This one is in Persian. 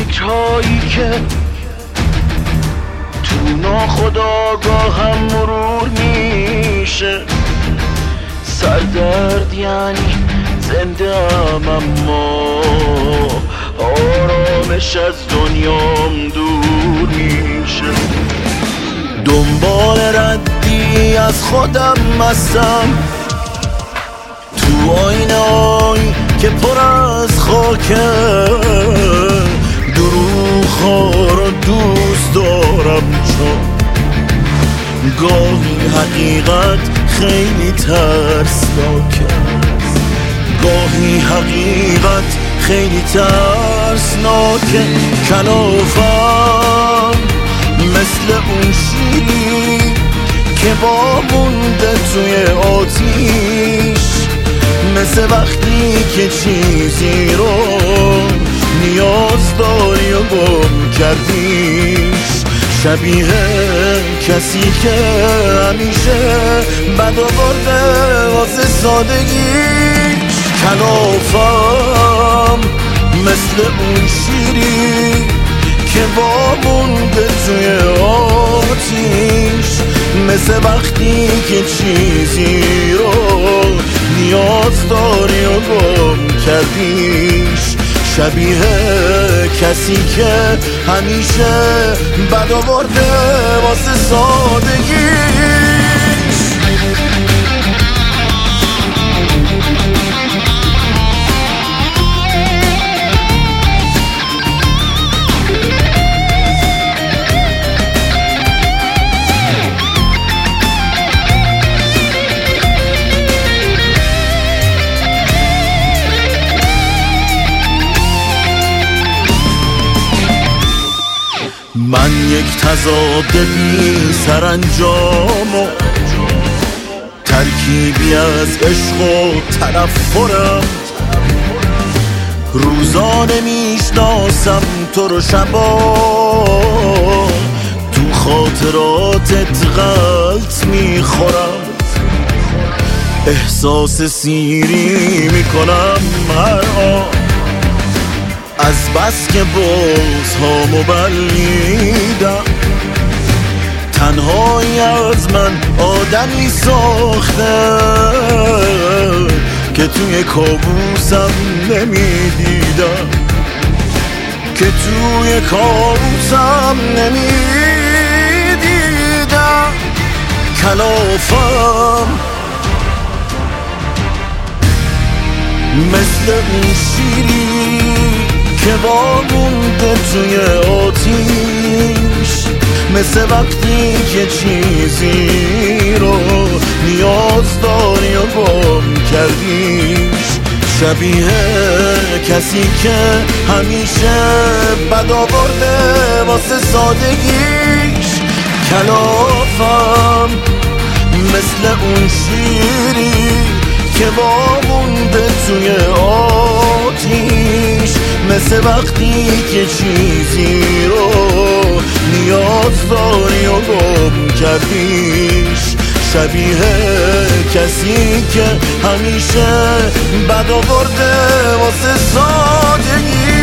فکرهایی که تو ناخودآگاهم مرور میشه. سردرد یعنی زنده ام اما آرامش از دنیام دور میشه. دنبال ردی از خودم هستم تو آینه‌ای که پر از خاکه. دروغ‌ها رو دوست دارم چون گاهی حقیقت خیلی ترسناکه. گاهی حقیقت خیلی ترسناکه. کلافم مثل اون شیری که وامونده توی آتیش. مثل وقتی که چیزی رو نیاز داری و گم کردیش. شبیه کسی که همیشه بد آورده واسه سادگیش. کلافم مثل اون شیری که وامونده توی آتیش. مثل وقتی که چیزی رو نیاز داری و گم کردیش. شبیه کسی که همیشه بد آورده واسه سادگیش. من یک تضاد بی سرانجام و ترکیبی از عشق و تنفرم. روزانه میشناسم تو رو، شبا تو خاطراتت غلط میخورم. احساس سیری میکنم هر آن از بس که بازهامو بلعیدم. تنهایی از من آدمی ساخته که توی کابوسم نمیدیدم. که توی کابوسم نمیدیدم. کلافم مثل اون شیری که وامونده توی آتیش. مثل وقتی که چیزی رو نیاز داری و گم کردیش. شبیه کسی که همیشه بد آورده واسه سادگیش. کلافم مثل اون شیری که وامونده توی آتیش. مثل وقتی که چیزی رو نیاز داری و گم کردیش. شبیه کسی که همیشه بد آورده واسه سادگی.